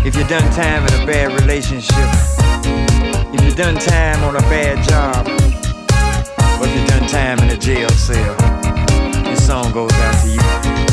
If you done time in a bad relationship, if you done time on a bad job, or if you done time in a jail cell, this song goes out to you.